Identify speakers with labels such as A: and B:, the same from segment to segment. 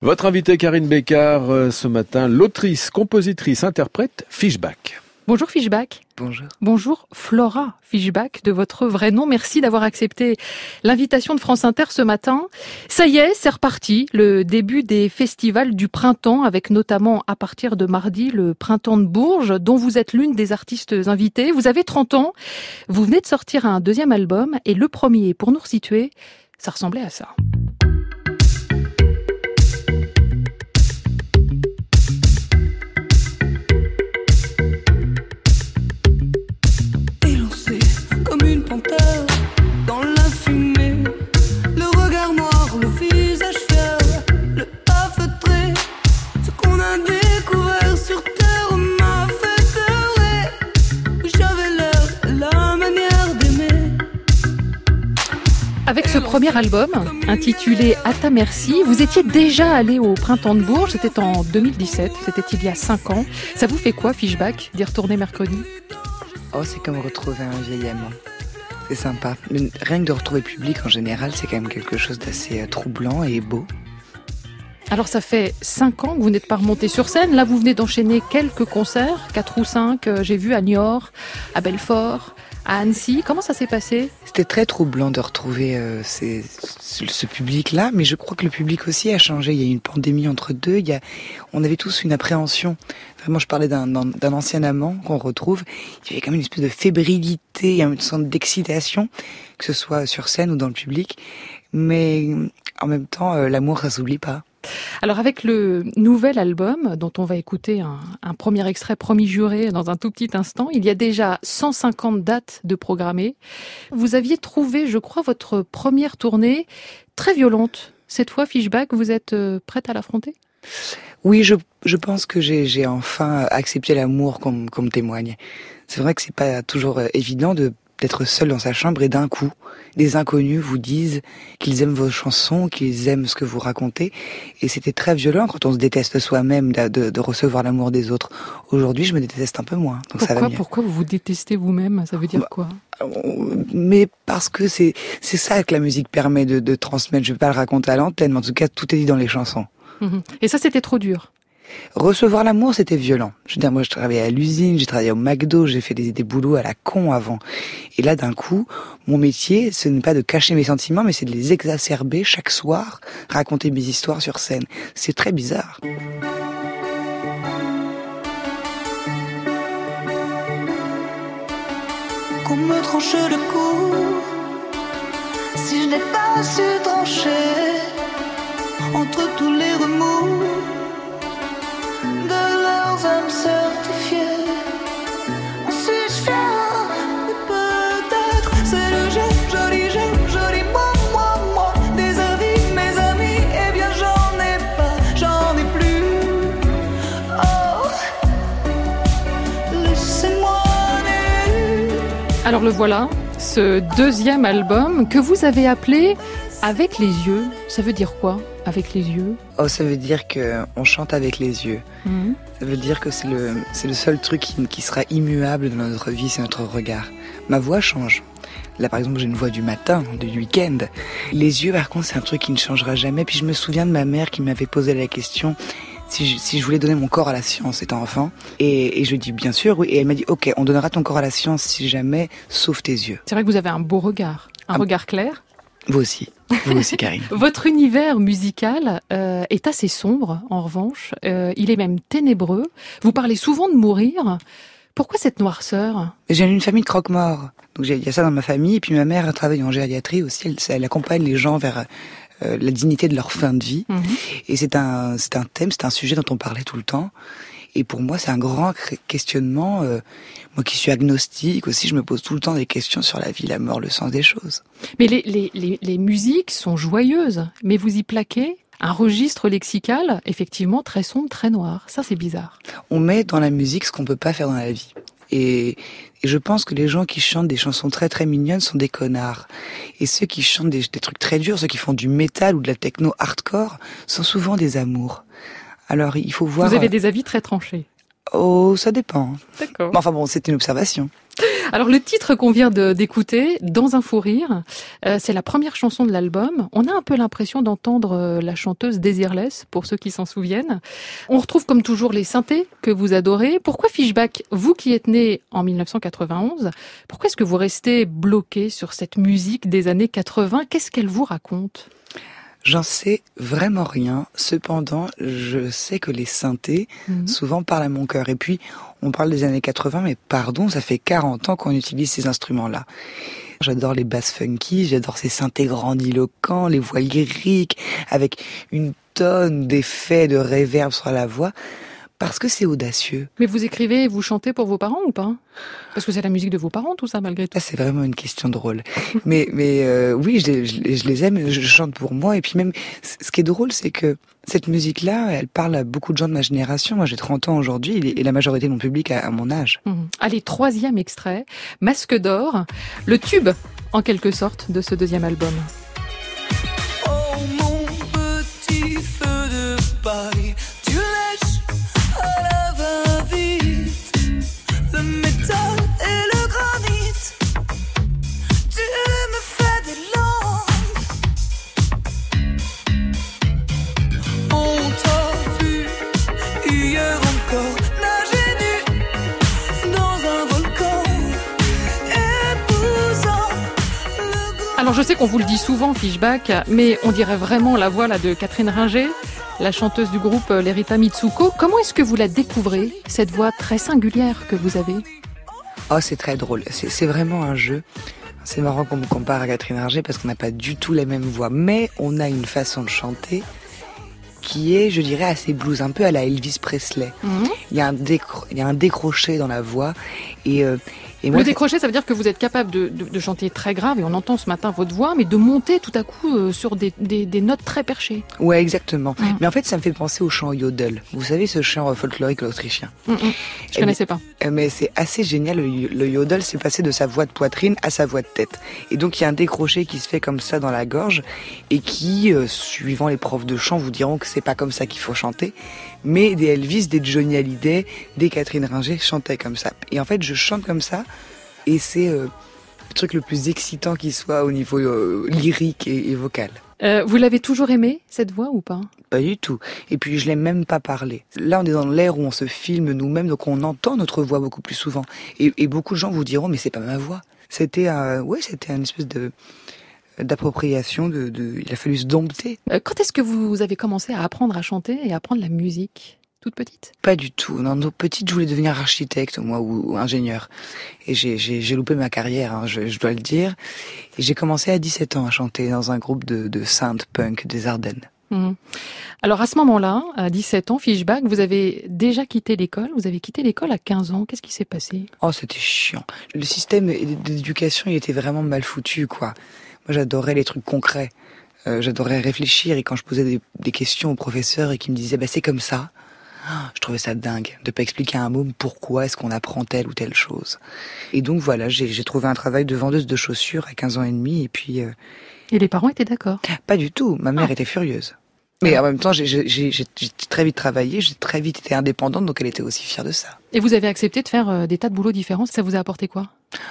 A: Votre invitée Karine Bécard, ce matin, l'autrice, compositrice, interprète Fischbach.
B: Bonjour Fischbach.
C: Bonjour.
B: Bonjour Flora Fischbach, de votre vrai nom. Merci d'avoir accepté l'invitation de France Inter ce matin. Ça y est, c'est reparti, le début des festivals du printemps, avec notamment à partir de mardi le Printemps de Bourges, dont vous êtes l'une des artistes invitées. Vous avez 30 ans, vous venez de sortir un deuxième album, et le premier, pour nous resituer, ça ressemblait à ça.
D: Dans la fumée, le regard noir, le visage fier, le pas feutré, ce qu'on a découvert sur terre m'a fait errer. J'avais l'air, la manière d'aimer.
B: Avec ce premier album, intitulé À ta merci, vous étiez déjà allé au Printemps de Bourges, c'était en 2017, c'était il y a 5 ans. Ça vous fait quoi, Fischbach, d'y retourner mercredi ?
C: Oh, c'est comme retrouver un vieil amant. C'est sympa. Mais rien que de retrouver le public en général, c'est quand même quelque chose d'assez troublant et beau.
B: Alors ça fait 5 ans que vous n'êtes pas remonté sur scène. Là, vous venez d'enchaîner quelques concerts, 4 ou 5, j'ai vu à Niort, à Belfort, à Annecy. Comment ça s'est passé ?
C: C'était très troublant de retrouver ce public-là, mais je crois que le public aussi a changé. Il y a eu une pandémie entre deux, on avait tous une appréhension. Vraiment, je parlais d'un ancien amant qu'on retrouve. Il y avait quand même une espèce de fébrilité, une sorte d'excitation, que ce soit sur scène ou dans le public. Mais en même temps, l'amour, ça s'oublie pas.
B: Alors avec le nouvel album, dont on va écouter un premier extrait promis juré dans un tout petit instant, il y a déjà 150 dates de programmées. Vous aviez trouvé, je crois, votre première tournée très violente. Cette fois, Fischbach, vous êtes prête à l'affronter ?
C: Oui, je pense que j'ai enfin accepté l'amour qu'on me témoigne. C'est vrai que c'est pas toujours évident d'être seul dans sa chambre et d'un coup, des inconnus vous disent qu'ils aiment vos chansons, qu'ils aiment ce que vous racontez. Et c'était très violent quand on se déteste soi-même de recevoir l'amour des autres. Aujourd'hui, je me déteste un peu moins. Donc ça va mieux.
B: Pourquoi vous vous détestez vous-même ? Ça veut dire quoi ?
C: Mais parce que c'est ça que la musique permet de transmettre. Je vais pas le raconter à l'antenne, mais en tout cas, tout est dit dans les chansons.
B: Et ça, c'était trop dur.
C: Recevoir l'amour, c'était violent. Je veux dire, moi, je travaillais à l'usine, j'ai travaillé au McDo, j'ai fait des boulots à la con avant. Et là, d'un coup, mon métier, ce n'est pas de cacher mes sentiments, mais c'est de les exacerber chaque soir, raconter mes histoires sur scène. C'est très bizarre.
D: Qu'on me tranche le cou, si je n'ai pas su trancher entre tous les remous de leurs âmes certifiées. Suis-je fier? Peut-être c'est le joli moi des avis, mes amis, eh bien j'en ai plus. Oh, laissez-moi nu.
B: Alors le voilà, ce deuxième album que vous avez appelé Avec les yeux. Ça veut dire quoi, avec les yeux ?
C: Oh, ça veut dire que on chante avec les yeux. Ça veut dire que c'est le seul truc qui sera immuable dans notre vie, c'est notre regard. Ma voix change. Là, par exemple, j'ai une voix du matin, du week-end. Les yeux, par contre, c'est un truc qui ne changera jamais. Puis je me souviens de ma mère qui m'avait posé la question si je voulais donner mon corps à la science étant enfant. Et je dis bien sûr, oui. Et elle m'a dit, ok, on donnera ton corps à la science si jamais, sauf tes yeux.
B: C'est vrai que vous avez un beau regard, regard clair.
C: Vous aussi, Karine.
B: Votre univers musical est assez sombre, en revanche. Il est même ténébreux. Vous parlez souvent de mourir. Pourquoi cette noirceur ?
C: J'ai une famille de croque-morts. Donc il y a ça dans ma famille. Et puis ma mère travaille en gériatrie aussi. Elle accompagne les gens vers la dignité de leur fin de vie. Et c'est un thème, c'est un sujet dont on parlait tout le temps. Et pour moi, c'est un grand questionnement. Moi qui suis agnostique aussi, je me pose tout le temps des questions sur la vie, la mort, le sens des choses.
B: Mais les musiques sont joyeuses, mais vous y plaquez un registre lexical, effectivement, très sombre, très noir. Ça, c'est bizarre.
C: On met dans la musique ce qu'on peut pas faire dans la vie. Et je pense que les gens qui chantent des chansons très très mignonnes sont des connards. Et ceux qui chantent des trucs très durs, ceux qui font du métal ou de la techno hardcore, sont souvent des amours. Alors il faut voir...
B: Vous avez des avis très tranchés.
C: Oh, ça dépend.
B: D'accord.
C: Enfin bon, c'est une observation.
B: Alors le titre qu'on vient d'écouter, Dans un fou rire, c'est la première chanson de l'album. On a un peu l'impression d'entendre la chanteuse Désirless, pour ceux qui s'en souviennent. On retrouve comme toujours les synthés que vous adorez. Pourquoi Fischbach, vous qui êtes né en 1991, pourquoi est-ce que vous restez bloqué sur cette musique des années 80 ? Qu'est-ce qu'elle vous raconte ?
C: J'en sais vraiment rien. Cependant, je sais que les synthés souvent parlent à mon cœur. Et puis, on parle des années 80, mais pardon, ça fait 40 ans qu'on utilise ces instruments-là. J'adore les basses funky, j'adore ces synthés grandiloquents, les voix lyriques, avec une tonne d'effets de réverb sur la voix, parce que c'est audacieux.
B: Mais vous écrivez et vous chantez pour vos parents ou pas ? Parce que c'est la musique de vos parents, tout ça, malgré tout.
C: Là, c'est vraiment une question drôle. mais oui, je les aime, je chante pour moi. Et puis même, ce qui est drôle, c'est que cette musique-là, elle parle à beaucoup de gens de ma génération. Moi, j'ai 30 ans aujourd'hui, et la majorité de mon public a mon âge.
B: Allez, 3e extrait, Masque d'or, le tube, en quelque sorte, de ce 2e album.
D: Oh mon petit feu de paille, tu lèches à la va-vite le métal et le granit. Tu me fais des langues. On t'a vu hier encore nager nu dans un volcan, épousant le grand...
B: Alors je sais qu'on vous le dit souvent, Fischbach, mais on dirait vraiment la voix là de Catherine Ringer, la chanteuse du groupe Lerita Mitsuko. Comment est-ce que vous la découvrez, cette voix très singulière que vous avez ?
C: Oh, c'est très drôle. C'est vraiment un jeu. C'est marrant qu'on me compare à Catherine Ringer parce qu'on n'a pas du tout la même voix. Mais on a une façon de chanter qui est, je dirais, assez blues, un peu à la Elvis Presley. Il y a un décroché dans la voix. Et moi,
B: le décroché, ça veut dire que vous êtes capable de chanter très grave, et on entend ce matin votre voix, mais de monter tout à coup sur des notes très perchées.
C: Ouais, exactement. Mais en fait, ça me fait penser au chant yodel. Vous savez, ce chant folklorique autrichien.
B: Je connaissais pas.
C: Mais c'est assez génial. Le yodel, c'est passé de sa voix de poitrine à sa voix de tête. Et donc, il y a un décroché qui se fait comme ça dans la gorge, et qui, suivant les profs de chant, vous diront que c'est pas comme ça qu'il faut chanter. Mais des Elvis, des Johnny Hallyday, des Catherine Ringer chantaient comme ça. Et en fait, je chante comme ça, et c'est le truc le plus excitant qui soit au niveau lyrique et vocal.
B: Vous l'avez toujours aimé, cette voix, ou pas ?
C: Pas du tout. Et puis, je l'aime même pas parler. Là, on est dans l'ère où on se filme nous-mêmes, donc on entend notre voix beaucoup plus souvent. Et beaucoup de gens vous diront, mais c'est pas ma voix. C'était une espèce d'appropriation, il a fallu se dompter.
B: Quand est-ce que vous avez commencé à apprendre à chanter et à apprendre la musique ? Toute petite ?
C: Pas du tout. Non, petite, je voulais devenir architecte, moi, ou ingénieur. Et j'ai loupé ma carrière, hein, je dois le dire. Et j'ai commencé à 17 ans à chanter dans un groupe de synth punk des Ardennes.
B: Alors à ce moment-là, à 17 ans, Fischbach, vous avez déjà quitté l'école. Vous avez quitté l'école à 15 ans. Qu'est-ce qui s'est passé ?
C: Oh, c'était chiant. Le système d'éducation, il était vraiment mal foutu, quoi. Moi, j'adorais les trucs concrets. J'adorais réfléchir, et quand je posais des questions au professeur et qu'il me disait « c'est comme ça », je trouvais ça dingue de pas expliquer à un môme pourquoi est-ce qu'on apprend telle ou telle chose. Et donc voilà, j'ai trouvé un travail de vendeuse de chaussures à 15 ans et demi, et puis...
B: Et les parents étaient d'accord ?
C: Pas du tout, ma mère était furieuse. Mais en même temps, j'ai très vite travaillé, j'ai très vite été indépendante, donc elle était aussi fière de ça.
B: Et vous avez accepté de faire des tas de boulots différents, ça vous a apporté quoi ?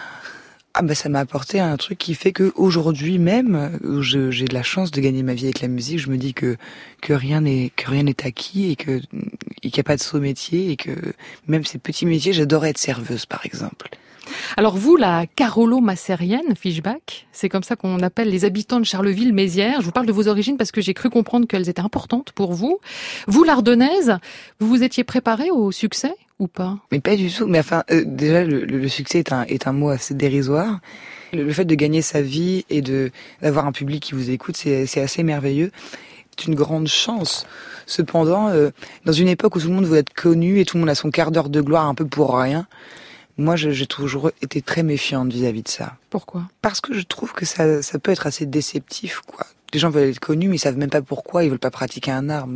C: Ah ça m'a apporté un truc qui fait que aujourd'hui même, où j'ai de la chance de gagner ma vie avec la musique, je me dis que rien n'est acquis, et qu'il n'y a pas de saut métier, et que même ces petits métiers, j'adorais être serveuse par exemple.
B: Alors vous, la Carolo-Massérienne, Fischbach, c'est comme ça qu'on appelle les habitants de Charleville-Mézières. Je vous parle de vos origines parce que j'ai cru comprendre qu'elles étaient importantes pour vous. Vous, l'Ardennaise, vous vous étiez préparée au succès ou pas ?
C: Mais pas du tout. Mais enfin, déjà, le succès est un mot assez dérisoire. Le fait de gagner sa vie et d'avoir un public qui vous écoute, c'est assez merveilleux. C'est une grande chance. Cependant, dans une époque où tout le monde veut être connu et tout le monde a son quart d'heure de gloire un peu pour rien, moi, j'ai toujours été très méfiante vis-à-vis de ça.
B: Pourquoi ?
C: Parce que je trouve que ça peut être assez déceptif, quoi. Les gens veulent être connus, mais ils savent même pas pourquoi, ils veulent pas pratiquer un art.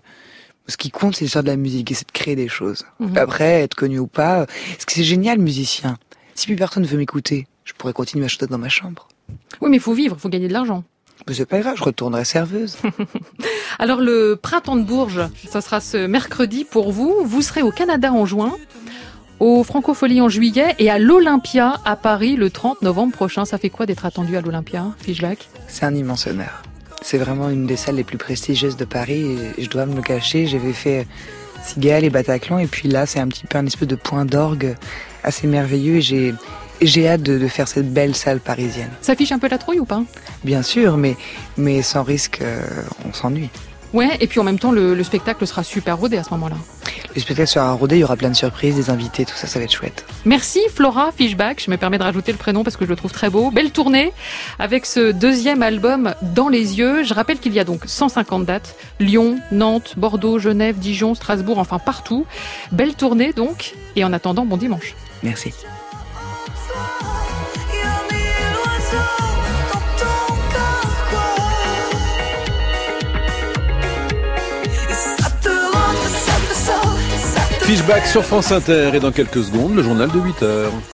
C: Ce qui compte, c'est l'histoire de la musique, et c'est de créer des choses. Après, être connu ou pas, parce que c'est génial, musicien. Si plus personne veut m'écouter, je pourrais continuer à chanter dans ma chambre.
B: Oui, mais il faut vivre, il faut gagner de l'argent.
C: Mais c'est pas grave, je retournerai serveuse.
B: Alors le printemps de Bourges, ça sera ce mercredi pour vous. Vous serez au Canada en juin, au Francophonie en juillet et à l'Olympia à Paris le 30 novembre prochain. Ça fait quoi d'être attendu à l'Olympia, Fischbach ?
C: C'est un immense honneur. C'est vraiment une des salles les plus prestigieuses de Paris et je dois me le cacher. J'avais fait Cigale et Bataclan et puis là c'est un petit peu un espèce de point d'orgue assez merveilleux et j'ai hâte de faire cette belle salle parisienne.
B: Ça fiche un peu la trouille ou pas ?
C: Bien sûr, mais sans risque, on s'ennuie.
B: Ouais, et puis en même temps, le spectacle sera super rodé à ce moment-là.
C: Le spectacle sera rodé, il y aura plein de surprises, des invités, tout ça, ça va être chouette.
B: Merci Flora Fischbach, je me permets de rajouter le prénom parce que je le trouve très beau. Belle tournée avec ce deuxième album Dans les yeux. Je rappelle qu'il y a donc 150 dates. Lyon, Nantes, Bordeaux, Genève, Dijon, Strasbourg, enfin partout. Belle tournée donc, et en attendant, bon dimanche.
C: Merci.
A: Fischbach sur France Inter et dans quelques secondes, le journal de 8h.